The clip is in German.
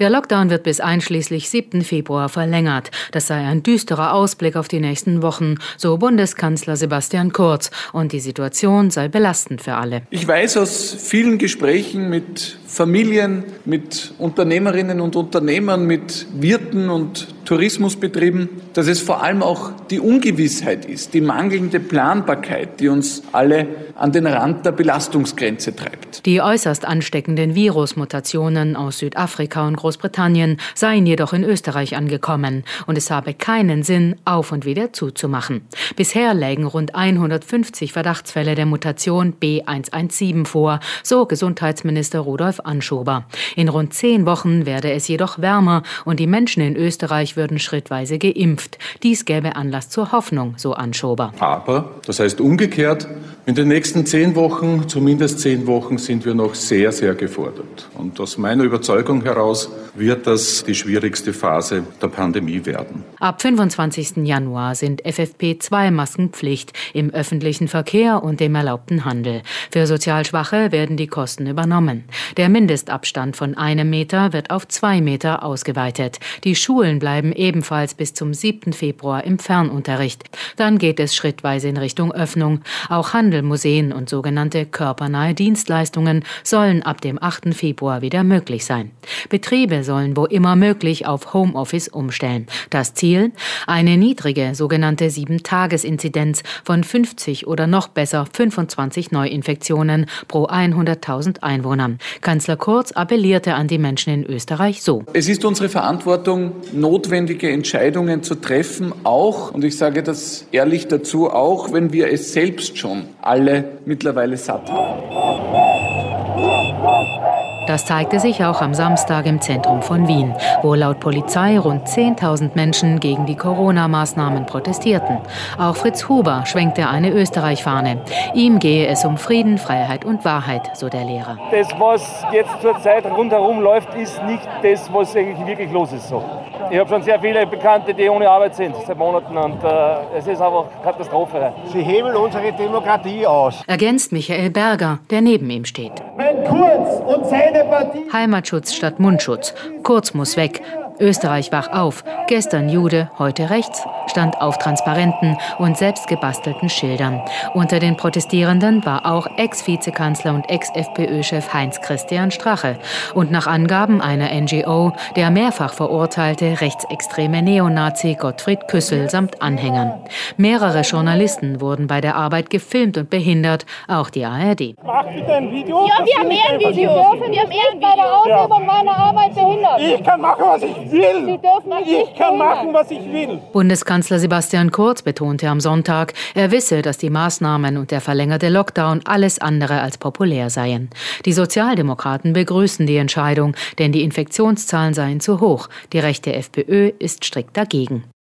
Der Lockdown wird bis einschließlich 7. Februar verlängert. Das sei ein düsterer Ausblick auf die nächsten Wochen, so Bundeskanzler Sebastian Kurz. Und die Situation sei belastend für alle. Ich weiß aus vielen Gesprächen mit Familien, mit Unternehmerinnen und Unternehmern, mit Wirten und Tourismusbetrieben, dass es vor allem auch die Ungewissheit ist, die mangelnde Planbarkeit, die uns alle an den Rand der Belastungsgrenze treibt. Die äußerst ansteckenden Virusmutationen aus Südafrika und Großbritannien seien jedoch in Österreich angekommen und es habe keinen Sinn, auf und wieder zuzumachen. Bisher lägen rund 150 Verdachtsfälle der Mutation B117 vor, so Gesundheitsminister Rudolf Anschober. In rund 10 Wochen werde es jedoch wärmer und die Menschen in Österreich würden schrittweise geimpft. Dies gäbe Anlass zur Hoffnung, so Anschober. Aber, das heißt umgekehrt, in den nächsten 10 Wochen, zumindest 10 Wochen, sind wir noch sehr, sehr gefordert. Und aus meiner Überzeugung heraus wird das die schwierigste Phase der Pandemie werden. Ab 25. Januar sind FFP2-Masken Pflicht im öffentlichen Verkehr und dem erlaubten Handel. Für sozial Schwache werden die Kosten übernommen. Der Mindestabstand von 1 Meter wird auf 2 Meter ausgeweitet. Die Schulen bleiben ebenfalls bis zum 7. Februar im Fernunterricht. Dann geht es schrittweise in Richtung Öffnung. Auch Handel, Museen und sogenannte körpernahe Dienstleistungen sollen ab dem 8. Februar wieder möglich sein. Betriebe sollen wo immer möglich auf Homeoffice umstellen. Das Ziel? Eine niedrige sogenannte 7-Tages-Inzidenz von 50 oder noch besser 25 Neuinfektionen pro 100.000 Einwohnern. Kanzler Kurz appellierte an die Menschen in Österreich so: Es ist unsere Verantwortung, notwendige Entscheidungen zu treffen, auch, und ich sage das ehrlich dazu, auch wenn wir es selbst schon alle mittlerweile satt haben. Das zeigte sich auch am Samstag im Zentrum von Wien, wo laut Polizei rund 10.000 Menschen gegen die Corona-Maßnahmen protestierten. Auch Fritz Huber schwenkte eine Österreich-Fahne. Ihm gehe es um Frieden, Freiheit und Wahrheit, so der Lehrer. Das, was jetzt zurzeit rundherum läuft, ist nicht das, was eigentlich wirklich los ist. So. Ich habe schon sehr viele Bekannte, die ohne Arbeit sind seit Monaten und es ist einfach Katastrophe. Sie hebeln unsere Demokratie aus. Ergänzt Michael Berger, der neben ihm steht. Wenn Kurz und seine Partie... Heimatschutz statt Mundschutz. Kurz muss weg. Österreich wach auf. Gestern Jude, heute rechts, stand auf Transparenten und selbst gebastelten Schildern. Unter den Protestierenden war auch Ex-Vizekanzler und Ex-FPÖ-Chef Heinz-Christian Strache. Und nach Angaben einer NGO der mehrfach verurteilte rechtsextreme Neonazi Gottfried Küssel samt Anhängern. Mehrere Journalisten wurden bei der Arbeit gefilmt und behindert, auch die ARD. Mach bitte ein Video. Ja, wir haben ein Video. Wir haben bei der Ausübung meiner Arbeit behindert. Ich kann machen, was ich will. Sie dürfen Ich kann machen, was ich will. Bundeskanzler Sebastian Kurz betonte am Sonntag, er wisse, dass die Maßnahmen und der verlängerte Lockdown alles andere als populär seien. Die Sozialdemokraten begrüßen die Entscheidung, denn die Infektionszahlen seien zu hoch. Die rechte FPÖ ist strikt dagegen.